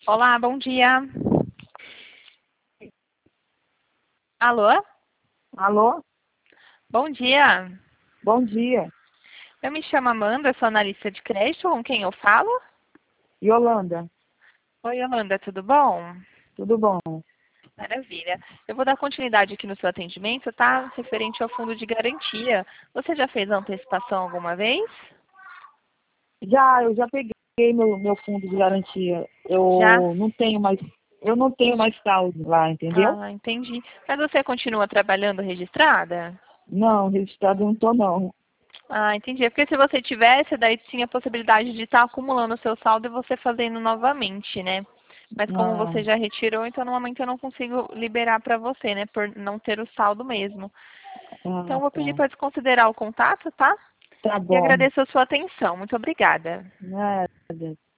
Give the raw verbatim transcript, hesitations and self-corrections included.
Olá, bom dia. Alô? Alô? Bom dia. Bom dia. Eu me chamo Amanda, sou analista de crédito. Com quem eu falo? Yolanda, Oi, Amanda, tudo bom? tudo bom? Maravilha. Eu vou dar continuidade aqui no seu atendimento, tá? Referente ao fundo de garantia. Você já fez a antecipação alguma vez? Já, eu já peguei meu, meu fundo de garantia. Já? Eu não tenho mais, eu não tenho mais saldo lá, entendeu? Ah, entendi. Mas você continua trabalhando registrada? Não, registrado eu não tô não. Ah, entendi. É porque se você tivesse, daí tinha a possibilidade de estar acumulando o seu saldo e você fazendo novamente, né? Mas como Ah, você já retirou, então no momento eu não consigo liberar para você, né? Por não ter o saldo mesmo. Então ah, eu vou pedir tá. para desconsiderar o contato, tá? Tá E bom. agradeço a sua atenção. Muito obrigada. Nada.